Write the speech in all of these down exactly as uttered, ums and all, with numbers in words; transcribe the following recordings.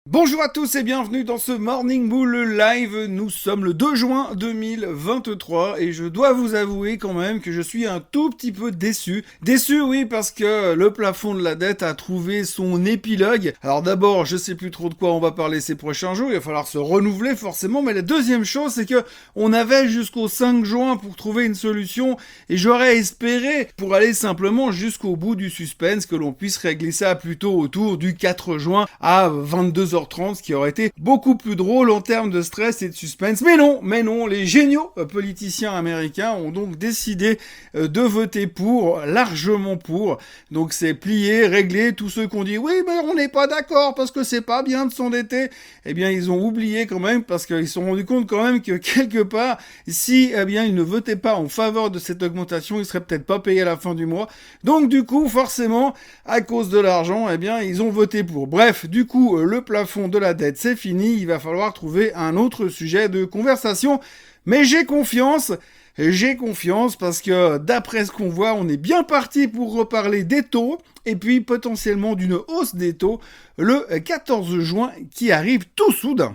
Bonjour à tous et bienvenue dans ce Morning Bull Live. Nous sommes le deux juin deux mille vingt-trois et je dois vous avouer quand même que je suis un tout petit peu déçu. Déçu oui parce que le plafond de la dette a trouvé son épilogue. Alors d'abord je sais plus trop de quoi on va parler ces prochains jours, il va falloir se renouveler forcément, mais la deuxième chose c'est que on avait jusqu'au cinq juin pour trouver une solution et j'aurais espéré pour aller simplement jusqu'au bout du suspense que l'on puisse régler ça plutôt autour du quatre juin à vingt-deux heures trente, ce qui aurait été beaucoup plus drôle en termes de stress et de suspense. Mais non, mais non, les géniaux politiciens américains ont donc décidé de voter pour, largement pour. Donc c'est plié, réglé. Tous ceux qui ont dit oui, mais on n'est pas d'accord parce que c'est pas bien de s'endetter, eh bien ils ont oublié quand même parce qu'ils se sont rendus compte quand même que quelque part, si eh bien ils ne votaient pas en faveur de cette augmentation, ils seraient peut-être pas payés à la fin du mois. Donc du coup, forcément, à cause de l'argent, eh bien ils ont voté pour. Bref, du coup, le plafond de la dette, c'est fini, il va falloir trouver un autre sujet de conversation, mais j'ai confiance, j'ai confiance parce que d'après ce qu'on voit, on est bien parti pour reparler des taux, et puis potentiellement d'une hausse des taux le quatorze juin qui arrive tout soudain.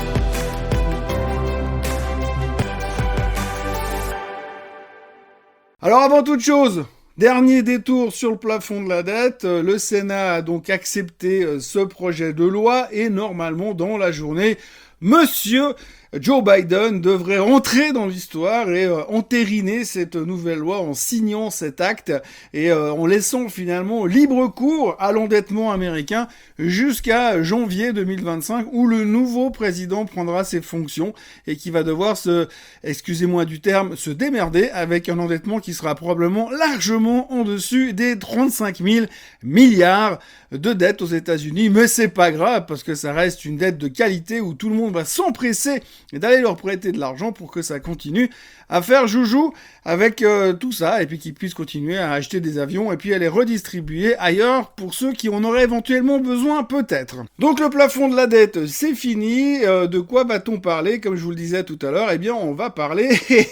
Alors avant toute chose, dernier détour sur le plafond de la dette, le Sénat a donc accepté ce projet de loi et normalement dans la journée, Monsieur Joe Biden devrait rentrer dans l'histoire et euh, entériner cette nouvelle loi en signant cet acte et euh, en laissant finalement libre cours à l'endettement américain jusqu'à janvier deux mille vingt-cinq où le nouveau président prendra ses fonctions et qui va devoir se, excusez-moi du terme, se démerder avec un endettement qui sera probablement largement en dessus des trente-cinq mille milliards de dettes aux États-Unis. Mais c'est pas grave parce que ça reste une dette de qualité où tout le monde va s'empresser et d'aller leur prêter de l'argent pour que ça continue à faire joujou avec euh, tout ça et puis qu'ils puissent continuer à acheter des avions et puis à les redistribuer ailleurs pour ceux qui en auraient éventuellement besoin peut-être. Donc le plafond de la dette, c'est fini. Euh, de quoi va-t-on parler? Comme je vous le disais tout à l'heure, eh bien on va parler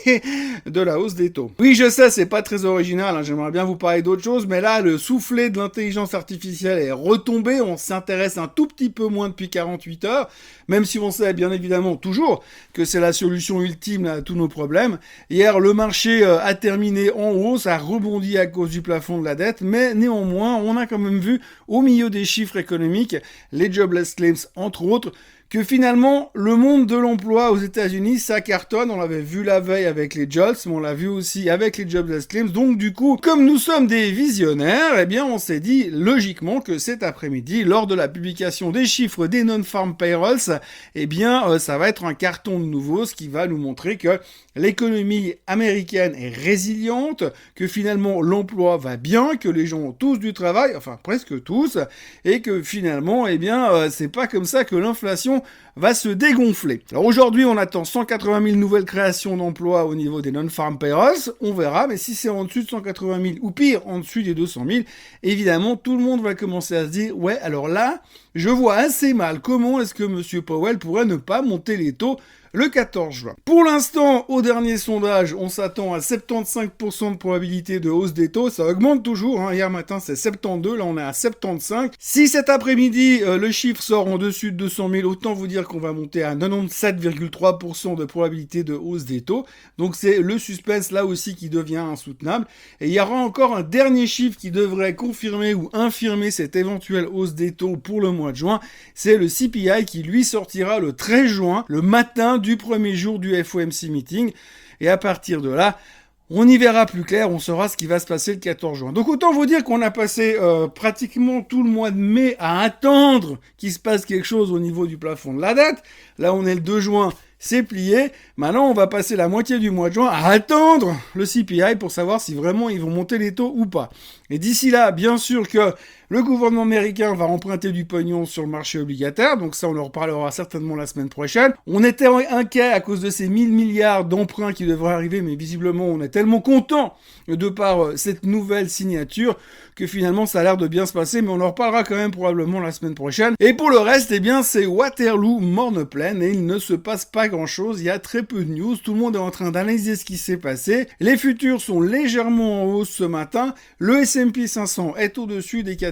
de la hausse des taux. Oui, je sais, c'est pas très original, hein, j'aimerais bien vous parler d'autre chose, mais là, le soufflet de l'intelligence artificielle est retombé, on s'intéresse un tout petit peu moins depuis quarante-huit heures, même si on sait bien évidemment toujours que c'est la solution ultime à tous nos problèmes. Hier, le marché euh, a terminé en hausse, a rebondi à cause du plafond de la dette, mais néanmoins, on a quand même vu au milieu des chiffres économiques, les jobless claims entre autres, que finalement, le monde de l'emploi aux États-Unis, ça cartonne. On l'avait vu la veille avec les jobs, mais on l'a vu aussi avec les jobless claims. Donc, du coup, comme nous sommes des visionnaires, eh bien, on s'est dit logiquement que cet après-midi, lors de la publication des chiffres des non-farm payrolls, eh bien, euh, ça va être un carton de nouveau, ce qui va nous montrer que l'économie américaine est résiliente, que finalement l'emploi va bien, que les gens ont tous du travail, enfin presque tous, et que finalement, eh bien, euh, c'est pas comme ça que l'inflation va se dégonfler. Alors aujourd'hui, on attend cent quatre-vingt mille nouvelles créations d'emplois au niveau des non-farm payrolls, on verra, mais si c'est en dessus de cent quatre-vingt mille, ou pire, en dessus des deux cent mille, évidemment, tout le monde va commencer à se dire, ouais, alors là, je vois assez mal comment est-ce que Monsieur Powell pourrait ne pas monter les taux le quatorze juin. Pour l'instant, au dernier sondage, on s'attend à soixante-quinze pour cent de probabilité de hausse des taux. Ça augmente toujours, hein. Hier matin c'est soixante-douze, là on est à soixante-quinze. Si cet après-midi, euh, le chiffre sort en dessus de deux cent mille, autant vous dire qu'on va monter à quatre-vingt-dix-sept virgule trois pour cent de probabilité de hausse des taux. Donc c'est le suspense là aussi qui devient insoutenable. Et il y aura encore un dernier chiffre qui devrait confirmer ou infirmer cette éventuelle hausse des taux pour le mois de juin. C'est le C P I qui lui sortira le treize juin, le matin du premier jour du F O M C meeting, et à partir de là, on y verra plus clair, on saura ce qui va se passer le quatorze juin. Donc autant vous dire qu'on a passé euh, pratiquement tout le mois de mai à attendre qu'il se passe quelque chose au niveau du plafond de la dette. Là on est le deux juin, c'est plié. Maintenant on va passer la moitié du mois de juin à attendre le C P I pour savoir si vraiment ils vont monter les taux ou pas. Et d'ici là, bien sûr que le gouvernement américain va emprunter du pognon sur le marché obligataire, donc ça on en reparlera certainement la semaine prochaine. On était inquiet à cause de ces mille milliards d'emprunts qui devraient arriver, mais visiblement on est tellement content de par cette nouvelle signature que finalement ça a l'air de bien se passer, mais on en reparlera quand même probablement la semaine prochaine. Et pour le reste, eh bien c'est Waterloo morne pleine et il ne se passe pas grand chose, il y a très peu de news, tout le monde est en train d'analyser ce qui s'est passé. Les futurs sont légèrement en hausse ce matin, le S and P cinq cents est au-dessus des quatre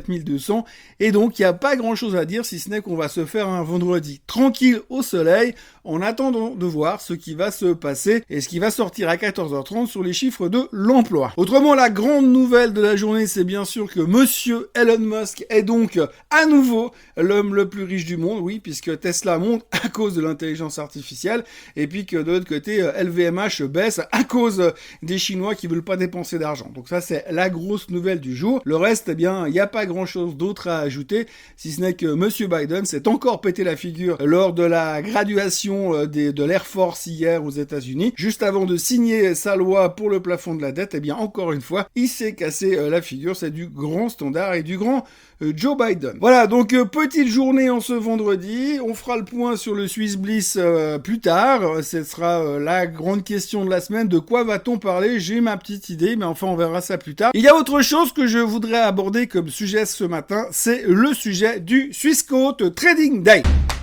quatre mille deux cents, et donc il n'y a pas grand chose à dire si ce n'est qu'on va se faire un vendredi tranquille au soleil, en attendant de voir ce qui va se passer et ce qui va sortir à quatorze heures trente sur les chiffres de l'emploi. Autrement, la grande nouvelle de la journée, c'est bien sûr que monsieur Elon Musk est donc à nouveau l'homme le plus riche du monde, oui, puisque Tesla monte à cause de l'intelligence artificielle, et puis que de l'autre côté, L V M H baisse à cause des Chinois qui veulent pas dépenser d'argent. Donc ça, c'est la grosse nouvelle du jour. Le reste, eh bien, il n'y a pas grand chose d'autre à ajouter, si ce n'est que monsieur Biden s'est encore pété la figure lors de la graduation des, de l'Air Force hier aux États-Unis. Juste avant de signer sa loi pour le plafond de la dette, eh bien, encore une fois, il s'est cassé la figure. C'est du grand standard et du grand Joe Biden. Voilà, donc euh, petite journée en ce vendredi. On fera le point sur le Swiss Bliss euh, plus tard. Ce sera euh, la grande question de la semaine. De quoi va-t-on parler? J'ai ma petite idée, mais enfin on verra ça plus tard. Il y a autre chose que je voudrais aborder comme sujet ce matin, c'est le sujet du Swissquote Trading Day.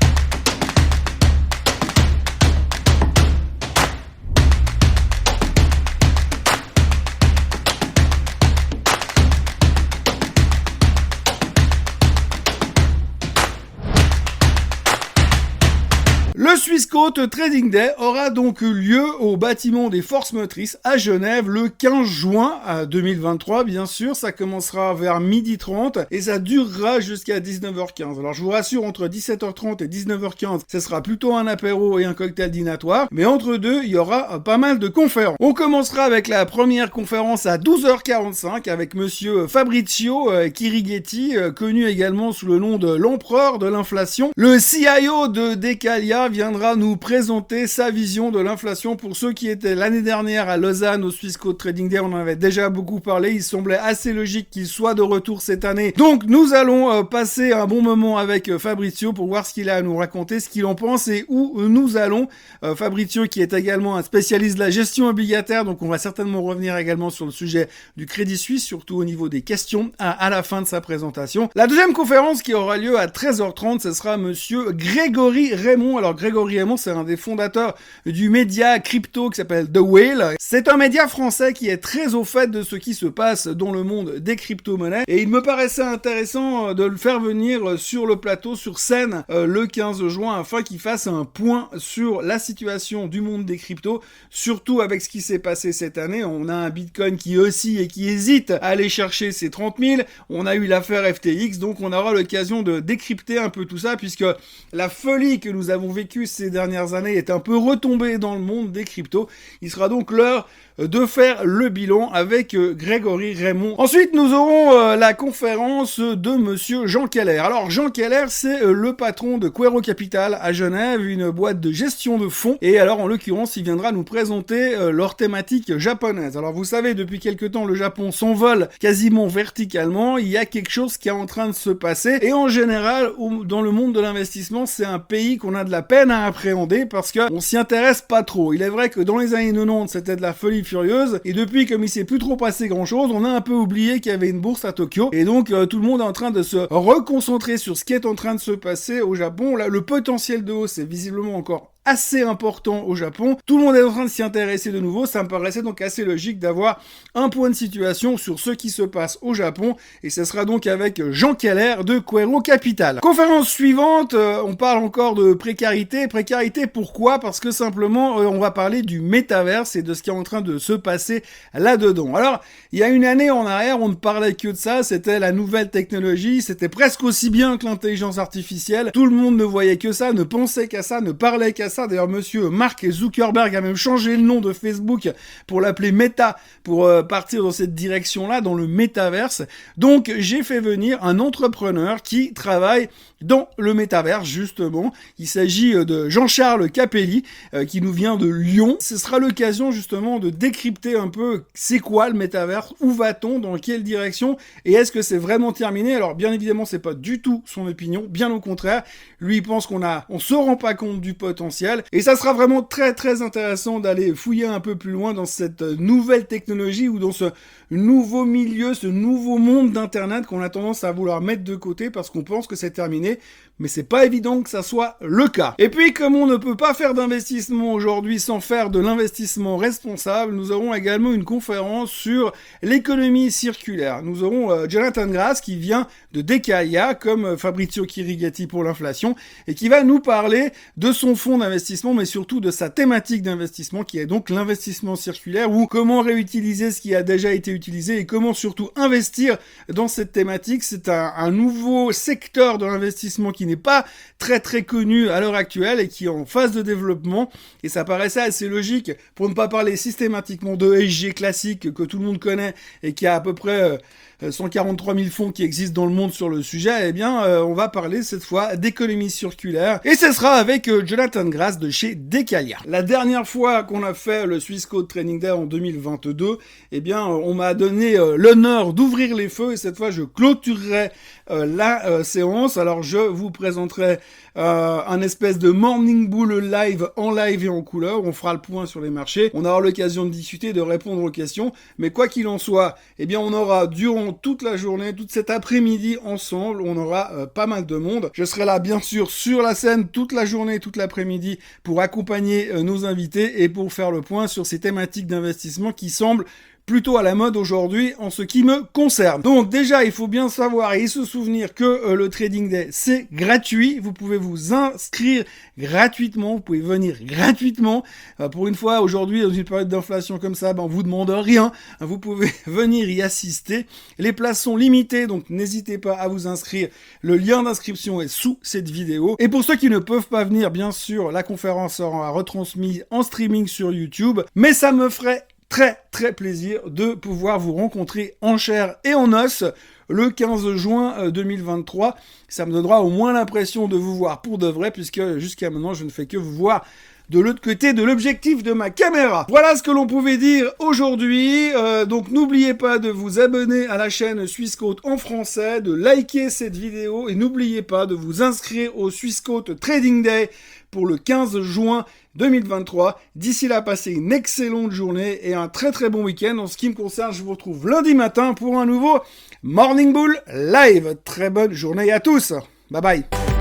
Le Swissquote Trading Day aura donc eu lieu au bâtiment des Forces Motrices à Genève le quinze juin deux mille vingt-trois, bien sûr. Ça commencera vers midi trente et ça durera jusqu'à dix-neuf heures quinze. Alors je vous rassure, entre dix-sept heures trente et dix-neuf heures quinze, ce sera plutôt un apéro et un cocktail dînatoire. Mais entre deux, il y aura pas mal de conférences. On commencera avec la première conférence à douze heures quarante-cinq avec monsieur Fabrizio Chirighetti, connu également sous le nom de l'empereur de l'inflation. Le C I O de Decalia viendra nous présenter sa vision de l'inflation. Pour ceux qui étaient l'année dernière à Lausanne au Swissquote Trading Day, on en avait déjà beaucoup parlé. Il semblait assez logique qu'il soit de retour cette année. Donc nous allons euh, passer un bon moment avec euh, Fabrizio pour voir ce qu'il a à nous raconter, ce qu'il en pense et où nous allons. Euh, Fabrizio qui est également un spécialiste de la gestion obligataire, donc on va certainement revenir également sur le sujet du Crédit Suisse, surtout au niveau des questions à, à la fin de sa présentation. La deuxième conférence qui aura lieu à treize heures trente, ce sera monsieur Grégory Raymond. Alors Grégory Raymond, c'est un des fondateurs du média crypto qui s'appelle The Whale. C'est un média français qui est très au fait de ce qui se passe dans le monde des crypto-monnaies et il me paraissait intéressant de le faire venir sur le plateau, sur scène, euh, le quinze juin afin qu'il fasse un point sur la situation du monde des cryptos, surtout avec ce qui s'est passé cette année. On a un Bitcoin qui oscille et qui hésite à aller chercher ses trente mille. On a eu l'affaire F T X, donc on aura l'occasion de décrypter un peu tout ça puisque la folie que nous avons vécue ces dernières années est un peu retombée dans le monde des cryptos. Il sera donc l'heure de faire le bilan avec Grégory Raymond. Ensuite, nous aurons euh, la conférence de monsieur Jean Keller. Alors, Jean Keller, c'est euh, le patron de Quaero Capital à Genève, une boîte de gestion de fonds. Et alors, en l'occurrence, il viendra nous présenter euh, leur thématique japonaise. Alors, vous savez, depuis quelque temps, le Japon s'envole quasiment verticalement. Il y a quelque chose qui est en train de se passer. Et en général, dans le monde de l'investissement, c'est un pays qu'on a de la peine à appréhender parce qu'on s'y intéresse pas trop. Il est vrai que dans les années quatre-vingt-dix, c'était de la folie furieuse, et depuis, comme il s'est plus trop passé grand chose, on a un peu oublié qu'il y avait une bourse à Tokyo, et donc euh, tout le monde est en train de se reconcentrer sur ce qui est en train de se passer au Japon. Là, le potentiel de hausse est visiblement encore assez important au Japon. Tout le monde est en train de s'y intéresser de nouveau. Ça me paraissait donc assez logique d'avoir un point de situation sur ce qui se passe au Japon. Et ce sera donc avec Jean Keller de Quaero Capital. Conférence suivante, euh, on parle encore de précarité. Précarité, pourquoi? Parce que simplement, euh, on va parler du métaverse et de ce qui est en train de se passer là-dedans. Alors, il y a une année en arrière, on ne parlait que de ça. C'était la nouvelle technologie. C'était presque aussi bien que l'intelligence artificielle. Tout le monde ne voyait que ça, ne pensait qu'à ça, ne parlait qu'à ça. D'ailleurs, monsieur Mark Zuckerberg a même changé le nom de Facebook pour l'appeler Meta, pour euh, partir dans cette direction-là, dans le métaverse. Donc, j'ai fait venir un entrepreneur qui travaille dans le métaverse, justement. Il s'agit de Jean-Charles Capelli, euh, qui nous vient de Lyon. Ce sera l'occasion, justement, de décrypter un peu c'est quoi le métaverse, où va-t-on, dans quelle direction, et est-ce que c'est vraiment terminé? Alors, bien évidemment, c'est pas du tout son opinion, bien au contraire. Lui, il pense qu'on a, on se rend pas compte du potentiel, et ça sera vraiment très, très intéressant d'aller fouiller un peu plus loin dans cette nouvelle technologie, ou dans ce nouveau milieu, ce nouveau monde d'Internet qu'on a tendance à vouloir mettre de côté parce qu'on pense que c'est terminé. mais c'est pas évident que ça soit le cas. Et puis, comme on ne peut pas faire d'investissement aujourd'hui sans faire de l'investissement responsable, nous aurons également une conférence sur l'économie circulaire. Nous aurons euh, Jonathan Grass qui vient de Decaia, comme euh, Fabrizio Chirigati pour l'inflation, et qui va nous parler de son fonds d'investissement, mais surtout de sa thématique d'investissement, qui est donc l'investissement circulaire, ou comment réutiliser ce qui a déjà été utilisé et comment surtout investir dans cette thématique. C'est un, un nouveau secteur de l'investissement qui n'est pas très très connu à l'heure actuelle et qui est en phase de développement, et ça paraissait assez logique pour ne pas parler systématiquement de E S G classique que tout le monde connaît et qui a à peu près euh, cent quarante-trois mille fonds qui existent dans le monde sur le sujet. Eh bien euh, on va parler cette fois d'économie circulaire, et ce sera avec euh, Jonathan Grass de chez Decaia. La dernière fois qu'on a fait le Swissquote Trading Day en deux mille vingt-deux, eh bien euh, on m'a donné euh, l'honneur d'ouvrir les feux, et cette fois je clôturerai euh, la euh, séance. Alors je vous présenterai euh, un espèce de morning bull live en live et en couleur. On fera le point sur les marchés, on aura l'occasion de discuter, de répondre aux questions, mais quoi qu'il en soit, eh bien on aura durant toute la journée, toute cet après-midi ensemble, on aura euh, pas mal de monde. Je serai là bien sûr sur la scène toute la journée, toute l'après-midi pour accompagner euh, nos invités et pour faire le point sur ces thématiques d'investissement qui semblent plutôt à la mode aujourd'hui en ce qui me concerne. Donc déjà, il faut bien savoir et se souvenir que euh, le Trading Day, c'est gratuit. Vous pouvez vous inscrire gratuitement, vous pouvez venir gratuitement. Euh, pour une fois, aujourd'hui, dans une période d'inflation comme ça, ben, on vous demande rien. Vous pouvez venir y assister. Les places sont limitées, donc n'hésitez pas à vous inscrire. Le lien d'inscription est sous cette vidéo. Et pour ceux qui ne peuvent pas venir, bien sûr, la conférence sera retransmise en streaming sur YouTube, mais ça me ferait très très plaisir de pouvoir vous rencontrer en chair et en os le quinze juin deux mille vingt-trois. Ça me donnera au moins l'impression de vous voir pour de vrai, puisque jusqu'à maintenant je ne fais que vous voir de l'autre côté de l'objectif de ma caméra. Voilà ce que l'on pouvait dire aujourd'hui. Euh, donc n'oubliez pas de vous abonner à la chaîne Swissquote en français, de liker cette vidéo, et n'oubliez pas de vous inscrire au Swissquote Trading Day pour le quinze juin deux mille vingt-trois. D'ici là, passez une excellente journée et un très très bon week-end. En ce qui me concerne, je vous retrouve lundi matin pour un nouveau Morning Bull Live. Très bonne journée à tous. Bye bye.